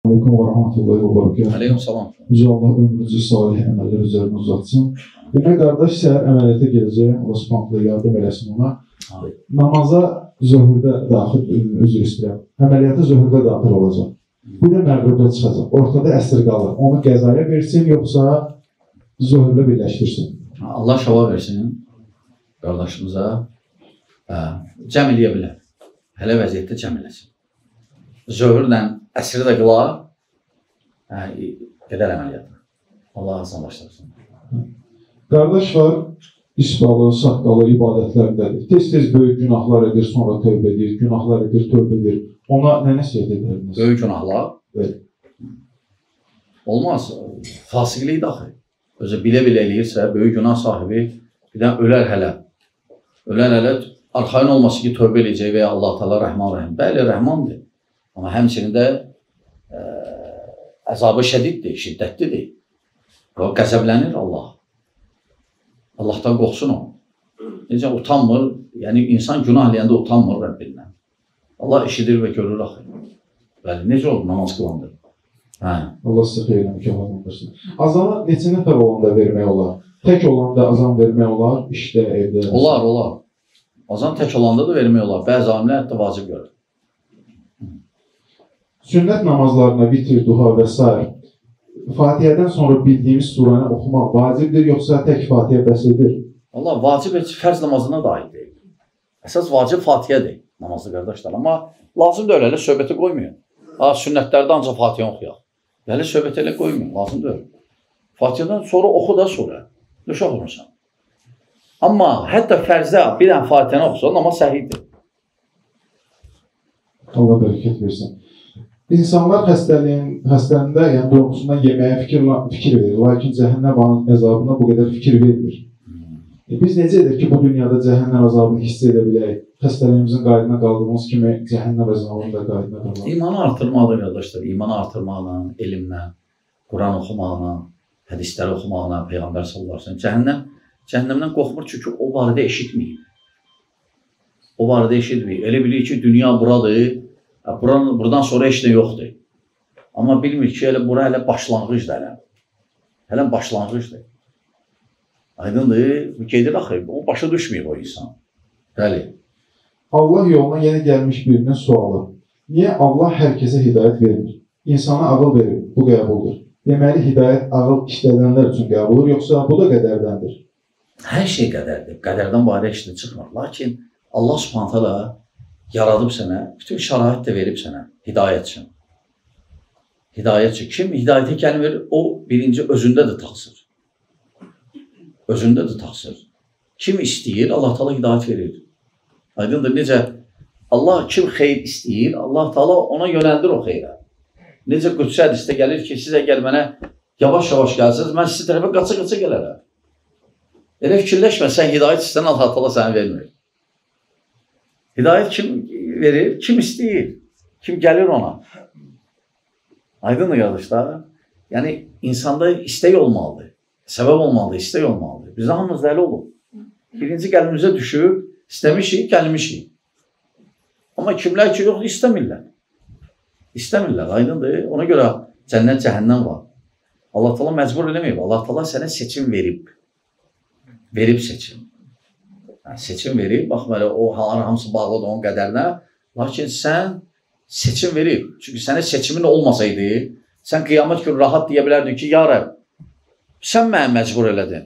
Aleyküm və rəhmətullahi və bərəkət. Aleyküm salam. Yüce Allah ömrünüzü salih əməllər üzərində uzatsın. Demək, qardaş səhər əməliyyata gedəcək, Allah subhanətlə yardım eləsin ona. Namaza zöhrdə daxil, üzr istəyirəm, əməliyyata zöhrdə daxil olacaq. Bir də məğribdə çıxacaq, ortada əsr qalır. Onu qəzaya versin, yoxsa zöhrlə birləşdirsin? Allah şəva versin qardaşımıza. Cəm eləyə bilər. Hələ vəziyyətdə cəm eləsin. Zöhrlə əsri də qılar, edər əməliyyatı. Allah asan başlasın. Qardaş var, isbalı, saqqalı ibadətlərindədir. Tez-tez böyük günahlar edir, sonra tövbə edir, günahlar edir, tövbə edir. Ona nə nəsiyyət edərdiniz? Böyük günahlar? Evet. Olmaz. Fasiqlik daxil. Özü bilə-bilə eləyirsə, böyük günah sahibi bir də ölər hələ. Ölər hələ arxayın olması ki, tövbə eləyəcək və ya Allah Teala Rəhman Rəhim. Bəli, Rəhmandır. Amma həmçinin də əzabı şədiddir, şiddətlidir. O qəzəblənir Allah. Allahdan qorxsun o. Necə utanmır, yəni insan günah eləyəndə utanmır Rəbbindən. Allah eşidir və görür axı. Bəli, necə olur namaz qılandır? Allah sizə xeyirlə mükafatlandırsın. Azana neçə nəfər olanda vermək olar? Tək olanda azan vermək olar, işdə, evdə? Olar, olar. Azan tək olanda da vermək olar. Bəzi alimlər hətta vacib görür. Sünnət namazlarına vitr, duha və s. Fatihədən sonra bildiyimiz surəni oxumaq vacibdir, yoxsa tək Fatihə bəs edir? Allah, vacib heç fərz namazına da aid deyil. Əsas vacib Fatihədir namazlı qardaşlar. Amma lazım da öyle söhbəti qoymuyor. Sünnətlərdə ancaq Fatihə oxuyaq. Hələ söhbət elə qoymuyor, lazım da öyle. Fatihədən sonra oxu da surə. Düş oxumursan. Amma hətta fərzdə bir dənə Fatihəni oxusan, namaz səhiddir. Allah bərəkət versin. İnsanlar xəstəliyində, yəni qorxusundan yeməyə fikir verir, lakin cəhənnəm əzabına bu qədər fikir vermir. Biz necə edir ki, bu dünyada cəhənnəm əzabını hiss edə bilək? Xəstəliyimizin qaydına qaldığımız kimi cəhənnəm əzabının da qaydına qalaq. İmanı artırmaqla qardaşlar, imanı artırmaqla, elmlə, Quran oxumaqla, hədisləri oxumaqla, Peyğəmbər sallallahu əleyhi və səlləm cəhənnəmdən qorxmur çünki o barədə eşitməyib. O barədə eşitməyib. Elə bilir ki, dünya buradır. Buradan sonra heç nə yoxdur. Amma bilmir ki, bura hələ başlanğıcdır. Hələ başlanğıcdır. Aydındır, gedir axı, o başa düşməyib o insan. Bəli. Allah yoluna yeni gəlmiş birinin sualı. Niyə Allah hər kəsə hidayət vermir? İnsana ağıl verir, bu qəbuldur. Deməli, hidayət ağıl işlədənlər üçün qəbuldur, yoxsa bu da qədərdəndir? Hər şey qədərdir. Qədərdən barə işlə çıxmır. Lakin Allah subhanət hala yaradıb sənə, bütün şərait də verib sənə, hidayət üçün. Hidayət üçün. Kim hidayətə gəlmir, o birinci özündədir təqsir. Özündədir təqsir. Kim istəyir, Allah Teala hidayət verir. Aydındır, necə Allah kim xeyr istəyir, Allah Teala ona yönəldir o xeyrə. Necə Qüdsə hədisdə gəlir ki, siz əgər mənə yavaş-yavaş gəlsiniz, mən sizə tərəfə qaça-qaça gələrəm. Elə fikirləşmə, sən hidayət istəyən Allah Teala səni vermir. Hidayət kim verir? Kim istəyir? Kim gəlir ona? Aydındır qardaşlar. Yəni, insanda istək olmalıdır. Səbəb olmalıdır, istək olmalıdır. Bizdə hamımız dəli olub. Birinci qəlbimizə düşüb, istəmişik, gəlmişik. Amma kimlər ki, yox, istəmirlər. İstəmirlər, aydındır. Ona görə cənnət, cəhənnəm var. Allah Teala məcbur eləməyib. Allah Teala sənə seçim verib. Verib seçim. Seçim verib, bax, o hamısı bağlıdır onun qədərinə. Lakin sən seçim verib. Çünki sənə seçimin olmasaydı, sən qiyamət günü rahat deyə bilərdin ki, ya Rəbb, sən mənə məcbur elədin.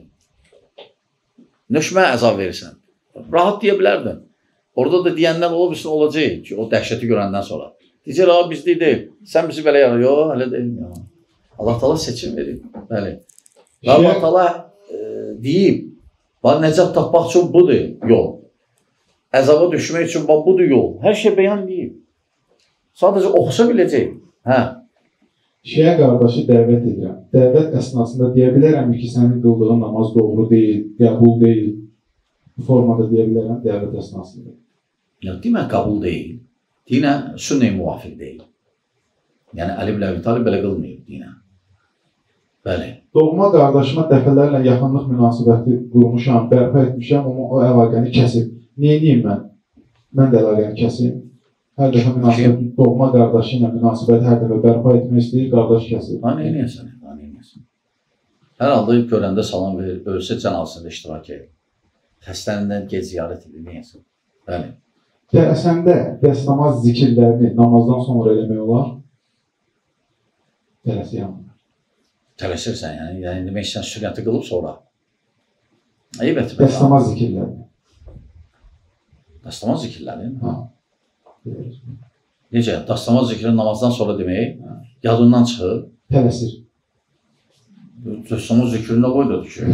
Nöşmə əzab verirsən. Rahat deyə bilərdin. Orada da deyəndən olacaq ki, o dəhşəti görəndən sonra. Deyəcək, bizdə deyil. Sən bizi belə yarar. Yox, hələ deyil. Allah Teala seçim verib. Bəli. Allah Teala deyib, nəcət tapmaq üçün budur yol. Əzaba düşmək üçün budur yol. Hər şey beyan deyib. Sadəcə oxusa biləcək. Şeyə qardaşı dəvət edirəm. Dəvət əsnasında deyə bilərəmmi ki, sənin qıldığın namaz doğru deyil, qəbul deyil. Bu formada deyə bilərəm dəvət əsnasında. Demə qəbul deyil. Dinə sünnə-i müvafiq deyil. Yəni, Əli ibn Əbi Talib belə qılmayıb dinə. Bəli. Doğma qardaşıma dəfələrlə yaxınlıq münasibəti qurmuşam, bərpa etmişəm, amma o əlaqəni kəsib. Neyniyim mən? Mən də əlaqəni kəsim. Hər dəfə münasibət, doğma qardaşı ilə münasibət hər dəfə bərpa etmək istəyir, qardaş kəsir. Neynəyəsən? Hər halda görəndə salam verir, ölsə cənazəsində iştirak edir. Xəstənindən gec ziyarət edir, neyəsən? Bəli. Dərsəndə dərs namaz zikirlərini namazdan sonra eləmək olar? Tələsiyəm. Tələsirsən, yəni demək istəyən sünnəti qılıb sonra. Eyb etmək. Dərs namaz zikirlərini. Dəstəmaz zikirləri? Ha. Necə? Dəstəmaz zikri namazdan sonra demək, yadından çıxır. Tələsir. Dəstəmaz zikrinə qoy da düşür.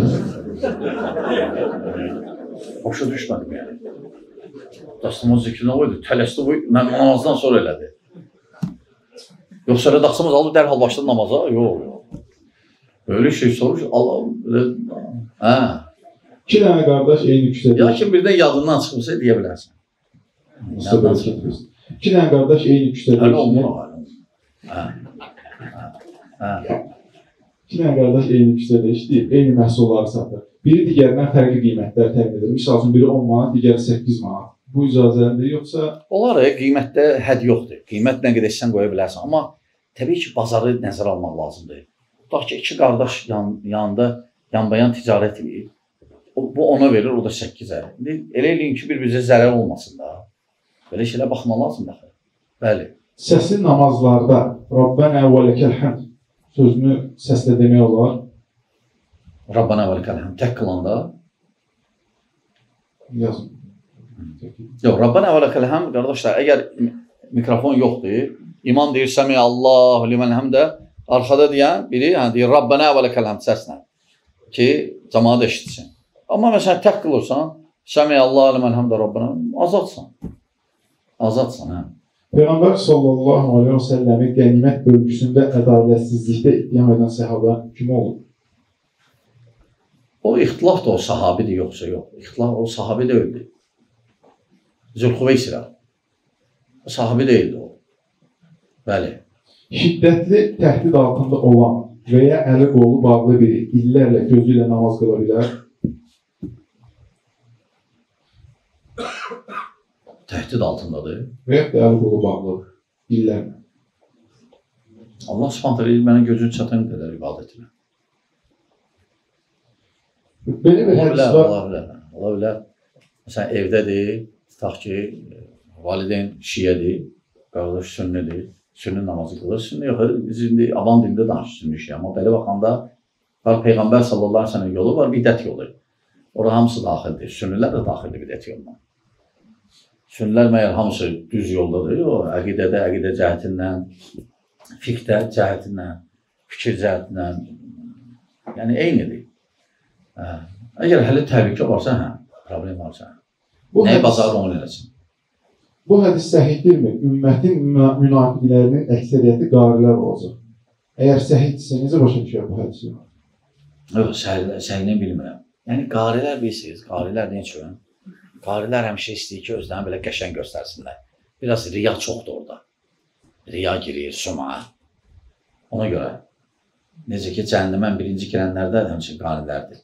Başa düşmədim yəni. Dəstəmaz zikrinə qoy da, tələsdi qoy, namazdan sonra elədi. Yoxsa elə dəstəmaz alıb dərhal başladı namaza? Yox. Böyle şey soruş, Allah, İki dənə qardaş eyni küçədə. Ya kim birdən yadından çıxırsa deyə bilərsən. İki dənə qardaş eyni küçədə. İki dənə qardaş eyni küçədə işləyir, eyni məhsulları satır. Biri digərindən fərqli qiymətlər təmin edir. Misal üçün biri 10 manat, digəri 8 manat. Bu icazəlidir, yoxsa? Onlar qiymətdə hədd yoxdur. Qiymət nə qədər istəsən qoya bilərsən. Amma təbii ki, bazarı nəzərə almaq lazımdır. Tutaq ki, iki qardaş yanında yanbayan ticarət edir. Bu ona verir, o da 8-ə. Elə eləyin ki, bir-birinizə zərər olmasın da. Belə şeylə baxmaq lazımdır. Bəli. Səsli namazlarda Rabbənə və ləkəl həmd sözünü səslə demək olar. Rabbənə və ləkəl həmd tək qılanda. Yazın. Yox, Rabbənə və ləkəl həmd, qardaşlar, əgər mikrofon yoxdur, imam deyir, Səmi Allah limən həmdə, arxada deyən biri deyir, Rabbənə və ləkəl həmd səslə ki, cəmaat eşitsin. Amma məsələn, tək qılırsan, Səmi Allah limən həmdə Rabbənə, azadsan. Azadsan, hə. Peyğəmbər sallallahu aleyhi və səlləmi qənimət bölgüsündə ədalətsizlikdə ittiham edən səhabə kim olur? O ixtilaf da o sahabidir, yoxsa yox. İxtilaf o sahabi deyildi. Zülxüveysirə. O sahabi deyildi o. Bəli. Şiddətli təhdid altında olan və ya əli qolu bağlı biri illərlə gözü ilə namaz qıla bilər. Təhdid altındadır. Və ya əli qolu bağlı illərlə. Allah subhanət hələ mənə gözün çatan qədər ibadət edir. Belə bir hədis var. Ola bilər. Məsələn, evdədir, tutaq ki, valideyn şiyədir, qardaş sünnidir, sünni namazı qılır. Sünni yox, biz indi avam dilində danışır sünni şiyə. Amma belə baxanda Peyğəmbər sallallahu aleyhi ve sellem yolu var, bidət yolu. Orada hamısı daxildir. Sünnilər də daxildir bidət yoluna. Sünnilər məyər hamısı düz yoldadır. O, əqidədə, əqidə cəhətindən, fiqdə cəhətindən, fikir cəhətindən, yəni eynidir. Əgər hələ təhlükə varsa, problem varsa, nəyə bazarı onu eləsin? Bu hədis səhihdirmi? Ümmətin münafiqlərinin əksəriyyəti qarilər olacaq. Əgər səhihdirsə, necə başa düşər bu hədisi? Yox, səhihini bilmirəm. Yəni, qarilər bilirsiniz, qarilər nə üçün? Qarilər həmişə istəyir ki, özlərini belə qəşəng göstərsinlər. Biraz riya çoxdur orada. Riya girir, suma. Ona görə, necə ki, cəhənnəmən birinci girənlərdə həmçin qanilərdir.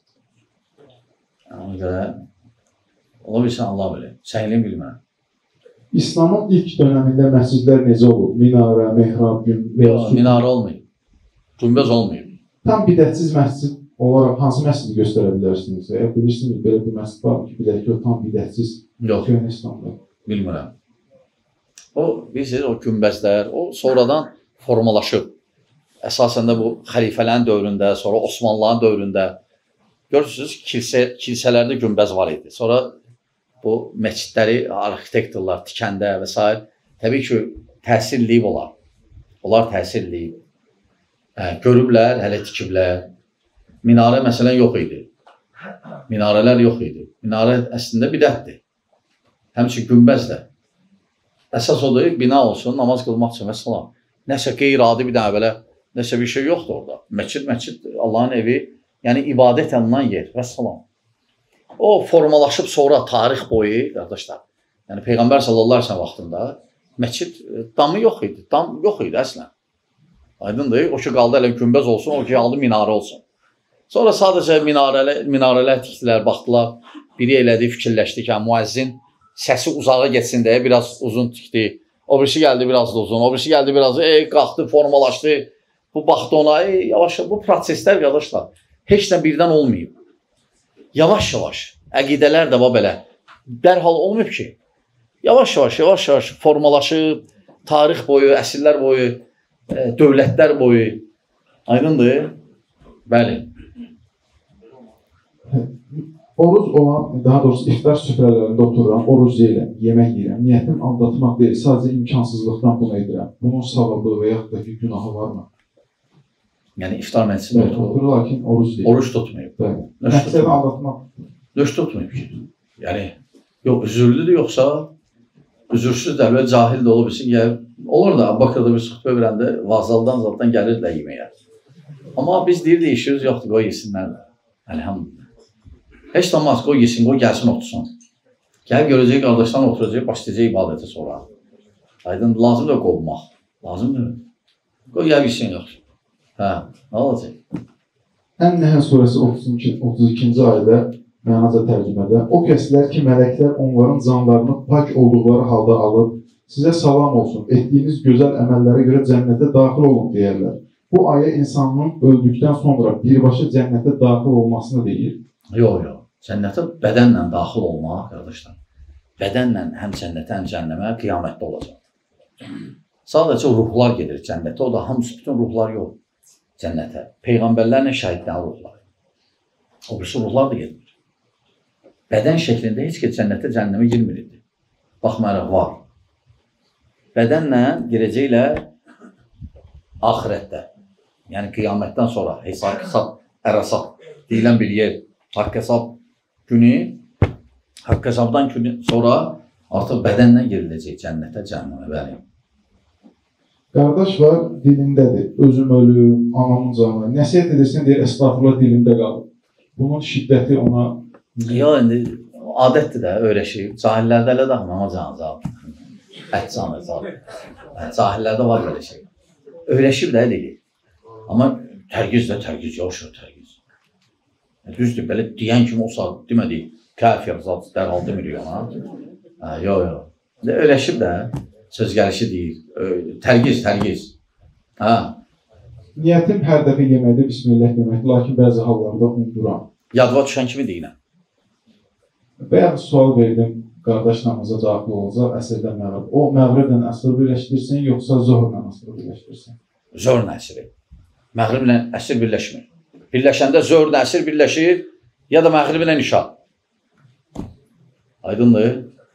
Ona görə, ola bilsən Allah bilir. Səhilini bilmirəm. İslamın ilk dönəmində məscidlər necə olur? Minarə, mehrab, Yox, minarə olmayıb. Günbəz olmayıb. Tam bidətsiz məscid olaraq hansı məscidi göstərə bilərsiniz? Bilirsiniz, belə bir məscid var ki, bilək ki, o tam bidətsiz köyün İslamda. Bilmirəm. O, bilirsiniz, o günbəzlər, o sonradan formalaşıb. Əsasən də bu xəlifələrin dövründə, sonra Osmanlıların dövründə görürsünüz, kilsələrdə günbəz var idi. Sonra bu məscidləri arxitektorlar tikəndə və s. Təbii ki, təsirliyib olar. Onlar təsirliyib. Görüblər, hələ tikiblər. Minarə məsələn yox idi. Minarələr yox idi. Minarə əslində bidətdir. Həmçin günbəz də. Əsas odur, bina olsun, namaz qılmaq üçün və salam. Nəsə qeyri-adi bir dənə belə, nəsə bir şey yoxdur orada. Məscid, Allahın evi, yəni ibadət olunan yer və salam. O formalaşıb sonra tarix boyu, qardaşlar, yəni Peyğəmbər sallallahu aleyhi ve sellem vaxtında məscid damı yox idi, dam yox idi əslən. Aydındır, o ki qaldı elə günbəz olsun, o ki qaldı minarə olsun. Sonra sadəcə minarələr tikdilər, baxdılar, biri elədi, fikirləşdi ki, müəzzin səsi uzağa getsin deyə biraz uzun tikdi. O birisi gəldi biraz da uzun, o birisi gəldi biraz da, qalxdı, formalaşdı. Bu baxdı ona, yavaş, bu proseslər qardaşlar heç nə birdən olmayıb. Yavaş-yavaş, əqidələr də belə, dərhal olmayıb ki. Yavaş-yavaş formalaşıb, tarix boyu, əsrlər boyu, dövlətlər boyu. Aydındır? Bəli. Oruz olan, daha doğrusu iftar süfrələrində otururam, oruz deyiləm, yemək yeyirəm. Niyyətim aldatmaq deyil, sadəcə imkansızlıqdan bunu edirəm. Bunun savabı və yaxud da ki, günahı varmı? Yəni iftar məclisində oturur, lakin oruz deyil. Oruç tutmayıb. Bəli. Məqsədi aldatmaq. Nöş tutmayıb ki. Yəni, yox, üzürlüdür yoxsa, üzürsüz də, belə cahil də olabilirsin. Olur da, Bakırda bir sıxıtbə verəndə, vazaldan zaten gəlirlər yeməyə. Amma biz deyir-deyişiyoruz, yoxdur, qoy yesinlər də. Əlhamdülillah. Heç olmaz, qoy yesin, qoy gəlsin, otursun. Gəl görəcək, qardaşdan oturacaq, başlayacaq ibadətə sonra. Aydın, lazımdır qovmaq. Lazımdır. Qoy yesin, yoxdur. Hə, nə olacaq? Ən-Nəhl surəsi 32-ci ayədə, mənaca tərcümədə, o kəslər ki, mələklər onların canlarını pak olduqları halda alıb, sizə salam olsun, etdiyiniz gözəl əməllərə görə cənnətə daxil olun deyərlər. Bu ayə insanın öldükdən sonra birbaşa cənnətə daxil olmasını deyir. Yox. Cənnətə bədənlə daxil olmaq, qardaşlar. Bədənlə həm cənnətə, həm cəhənnəmə qiyamətdə olacaq. Sadəcə ruhlar gedir cənnətə, o da hamısı bütün ruhlar yox. Cənnətə. Peyğəmbərlərlə şəhidlərin ruhları. O birisi ruhlar da gedir. Bədən şəklində heç ki cənnətə, cəhənnəmə girmirdi. Baxmayaraq var. Bədənlə girəcəklər axirətdə. Yəni qiyamətdən sonra hesab, ərəsab deyilən bir yer. Haqq hesab günü, haqq hesabdan günü sonra artıq bədənlə giriləcək cənnətə, cəhənnəmə, bəli. Qardaş var, dilindədir. Özüm ölüm, anamın canı. Nəsiyyət edirsən, deyir, estağfurullah dilində qalır. Bunun şiddəti ona... Yox, indi adətdir də, öyrəşib. Cahillərdə elə də anama canı, ət canı, cahillərdə var belə şey. Öyrəşib də deyil. Amma tərgiz yoxdur, tərgiz. Düzdür, belə deyən kimi olsa, demədik, kəfir, zat, dərhal demirik ona. Yox. Öyrəşib də, söz gəlişi deyil. Tərgiz. Niyyətim hər dəfə yeməkdə bismillah demək, lakin bəzi hallarda unduram. Yadva düşən kimi deyiləm. Bəyan sual verdim, qardaş namaza daxil olacaq, əsrdən məğrib. O məğriblə əsr birləşdirsin, yoxsa zohrla əsr birləşdirsin? Zohrla əsri. Məğriblə əsr birləşmir. Birləşəndə zöhrlə əsr birləşir, ya da məğriblə nişa. Aydındır?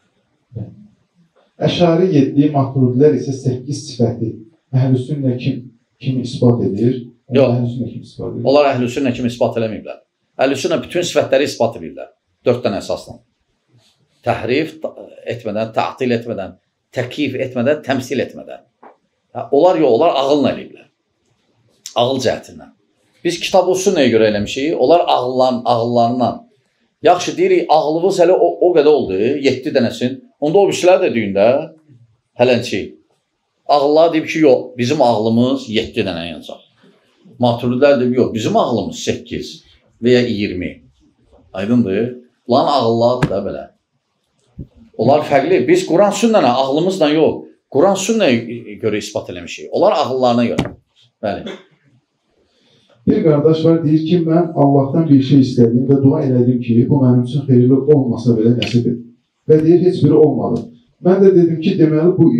Əşari 7, Maturudilər isə 8 sifəti Əhl-i-Sünnə kimi ispat edir? Yox, onlar Əhl-i-Sünnə kimi ispat eləməyiblər. Əhl-i-Sünnə bütün sifətləri ispat edirlər. 4 dənə əsasla. Təhrif etmədən, tə'til etmədən, təkif etmədən, təmsil etmədən. Onlar ağılla eləyiblər. Ağıl cəhətindən. Biz kitab-ı sünnəyə görə eləmişik, onlar ağıllarından. Yaxşı deyirik, ağlımız hələ o qədər oldu, 7 dənəsin. Onda o birisilər də düyündə, hələnçi. Ağıllar deyib ki, yox, bizim ağlımız 7 dənə yansaq. Maturidlər deyib, yox, bizim ağlımız 8 və ya 20. Aydındır? Bunların ağıllar da belə. Onlar fərqli. Biz Quran sünnənə ağlımızla yox, Quran sünnəyə görə ispat eləmişik. Onlar ağıllarına görə. Bəli. Bir qardaş var, deyir ki, mən Allahdan bir şey istədim və dua elədim ki, bu mənim üçün xeyirli olmasa belə nəsib et. Və deyir, heç biri olmadı. Mən də dedim ki, deməli, bu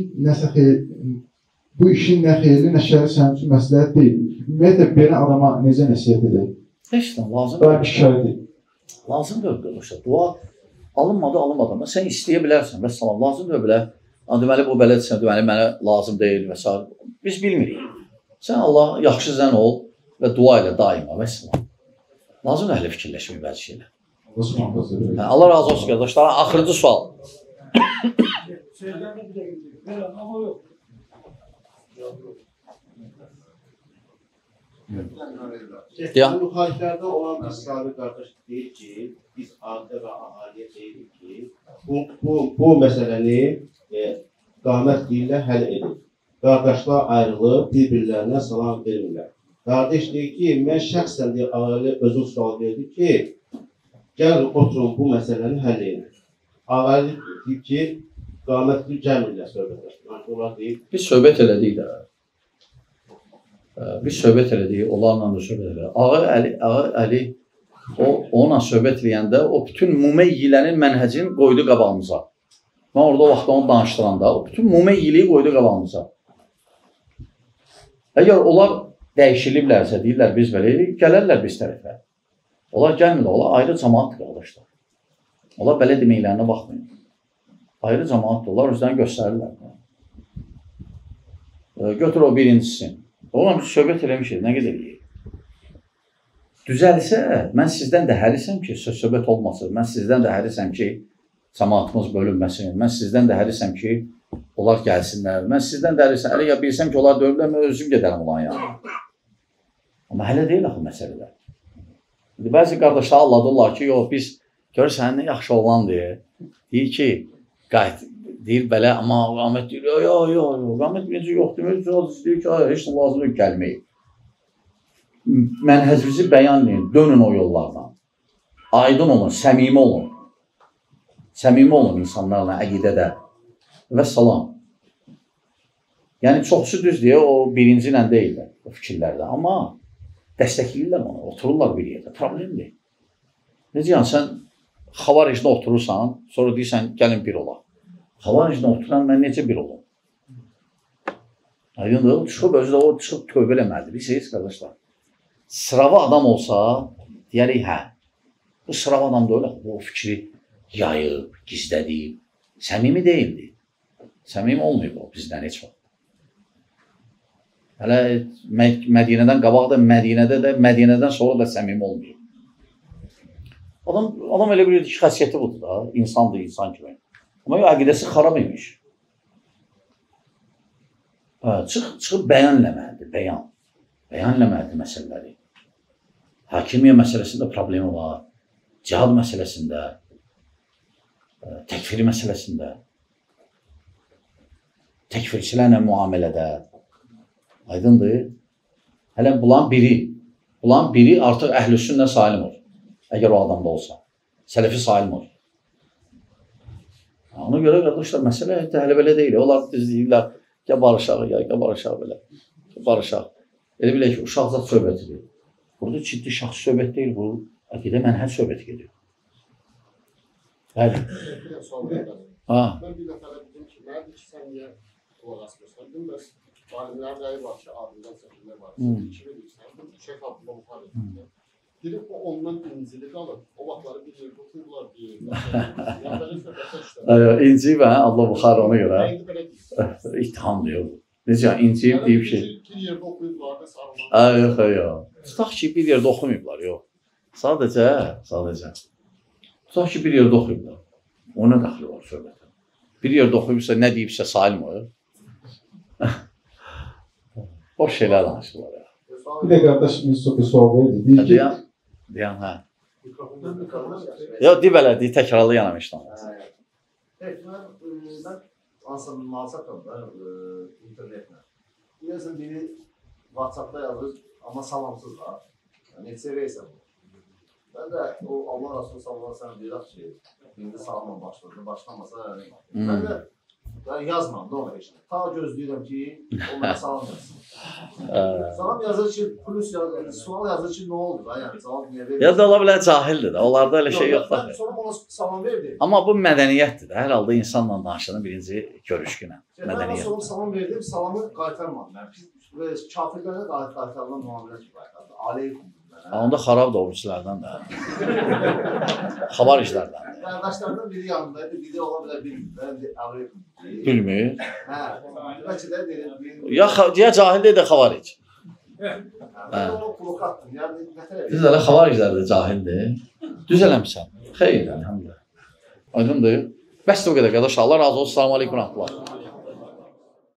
işin nə xeyirli, nə şəri sənin üçün məsləhət deyil. Ümumiyyətlə, belə adama necə nəsiyyət edək? Heç nə, lazım. Daha bir şikayət deyil. Lazımdır, qardaşlar. Dua alınmadı. Sən istəyə bilərsən, və salam, lazımdır belə. Deməli, bu belədirsən, deməli, mənə lazım deyil və s. Biz bilmirik. Sən Allah yaxşı zən ol və dua ilə daima və s. Lazımdır hələ fikirləşmək bəzi şeylər. Allah razı olsun, qardaşlar. Axırıncı sual. Müxaliflərdə olan bir sahabi qardaş deyir ki, biz ailə və ahaliyə deyirik ki, bu məsələni qamət deyirlər, həll edir. Qardaşlar ayrılıb, bir-birlərinə salam vermirlər. Qardaş deyir ki, mən şəxsən deyir, ailə özüm sual verdi ki, gəl oturun bu məsələni həll edin. Ailə deyir ki, qamətli cəm ilə söhbət etdik. Onlar deyib, Biz söhbət elədik də. Biz söhbət elədik, onlarla da söhbət elədik. Ağa Əli onunla söhbət eləyəndə o bütün Mumeyyilənin mənhəcini qoydu qabağımıza. Mən orada o vaxt onu danışdıranda o bütün Mumeyyiliyi qoydu qabağımıza. Əgər onlar dəyişiliblərsə, deyirlər biz belə, gələrlər biz tərəfə. Onlar gəlmirlər, onlar ayrı cəmaatdır qardaşlar. Onlar belə deməklərinə baxmayın. Ayrı cəmaatdır, onlar özlərini göstərirlər. Götür o birincisi. Onunla biz söhbət eləmişik, nə qədər yiyik. Düzəlsə, mən sizdən də hərisəm ki, söhbət olmasın. Mən sizdən də hərisəm ki, cəmaatımız bölünməsin. Mən sizdən də hərisəm ki, onlar gəlsinlər. Mən sizdən də hərisəm. Hələ ya bilsəm ki, onlar dövllər, mən özüm gedərəm olan yanına. Amma hələ deyil axı məsələlər. Bəzi qardaşlar anladırlar ki, yox, biz görürsən, nə yaxşı olan deyir. Deyir ki, deyir belə, amma Rahmet deyir, yox, Rahmet birinci yox demir, deyir ki, heç nə lazım yox, gəlməyib. Mənhəcimizi bəyanlayın, dönün o yollardan. Aydın olun, səmimi olun. Səmimi olun insanlarla, əqidədə. Və salam. Yəni, çoxsu düz deyə o birinci ilə deyirlər, o fikirlərdə. Amma dəstəkləyirlər onu, otururlar bir yerdə. Problemdir. Necə yəni, sən xavaricdə oturursan, sonra deyirsən, gəlin bir olaq. Xavaricdə oturan, mən necə bir olum? Aydındır, o çıxıb tövbə eləməlidir. Bilirsiniz, qardaşlar. Sırava adam olsa, deyərik, hə, bu sırava adam da öyle, o fikri yayıb, gizlədib, səmimi deyildi. Səmimi olmayıb o bizdən heç vaxt. Hələ Mədinədən qabaq da, Mədinədən sonra da səmimi olmayıb. Adam elə bilirdi ki, xəsiyyəti budur da, insandır, insan kimi. Amma əqidəsi xarab imiş. Çıxıb bəyanləməlidir, bəyan. Bəyanləməlidir məsələləri. Hakimiyyə məsələsində problemi var, cihad məsələsində, təkfiri məsələsində, təkfirçilərlə müamilədə, aydındır. Hələ bulan biri artıq əhl-i-sünnə salim olur, əgər o adamda olsa, sələfi salim olur. Ona görə, qardaşlar, məsələ hələ belə deyil. Onlar deyirlər, ya barışaq, ya barışaq belə, barışaq. Elə bilək ki, uşaq zat söhbətidir. Burada ciddi şəxsi söhbət deyil, bu əqidə mənhəc söhbəti gedir. Bəli. Mən bir dəfələ dedim ki, məndir ki, sən niyə qulaq asmırsan? Bəs alimlərin rəyi var ki, adından çəkilmək var. Kimi deyirsən, bu Şeyx Abdullah Buxari deyirsən. Deyir, o ondan incili qalır. O vaxtları bir yerdə otururlar, bir yerdə. İnciyib, Allah Buxari ona görə. İttiham deyir. Necə, inciyib deyib ki... Bir yerdə oxuyublar da sarılar. Yox. Tutaq ki, bir yerdə oxumayıblar, yox. Sadəcə. Tutaq ki, bir yerdə oxuyublar. Ona daxil var söhbətə. Bir yerdə oxuyubsa, nə deyibsə salim olur. O şeylər danışırlar ya. Bir də qardaşımız çox bir sual verdi. Deyən, hə. Yox, deyib elə, təkrarlı yanamışdan. Mən hansısa bir mağazatım da internetlə. Deyəsən biri WhatsAppda yazır, amma salamsız var. Yəni, neçə reysə bu. Mən də o Allah Rasulü sallallahu aleyhi ve sellem deyirək ki, indi salamla başladı, başlamasa, mən də yazmam da ona heç nə. Ta gözləyirəm ki, o mənə salam yazsın. Salam yazır ki, plus yazır, sual yazır ki, nə oldu da, yəni cavab niyə verir? Ya da ola bilər cahildir də, onlarda elə şey yoxdur. Mən sonra ona salam verdim. Amma bu mədəniyyətdir də, hər halda insanla danışanın birinci görüşkünə. Mən sonra salam verdim, salamı qaytarmadım. Kafirlərə qaytarılan müamilə ki, qaytardı. Aleykum. Onda xarab da oruçlardan da. Xavariclərdən. Qardaşlardan biri yanındaydı, biri ola bilər bilmir. Aleykum. Bilmir. Hə, bəlkə də dedim. Ya cahil deyil də xavaric. Mən onu provokatdım. Yəni, nətər Biz elə xavariclər də cahildir. Düz eləmişsən. Xeyr, əlhamdülillah. Aydındır. Bəs də o qədər qardaş. Allah razı olsun. Selamun aleyküm.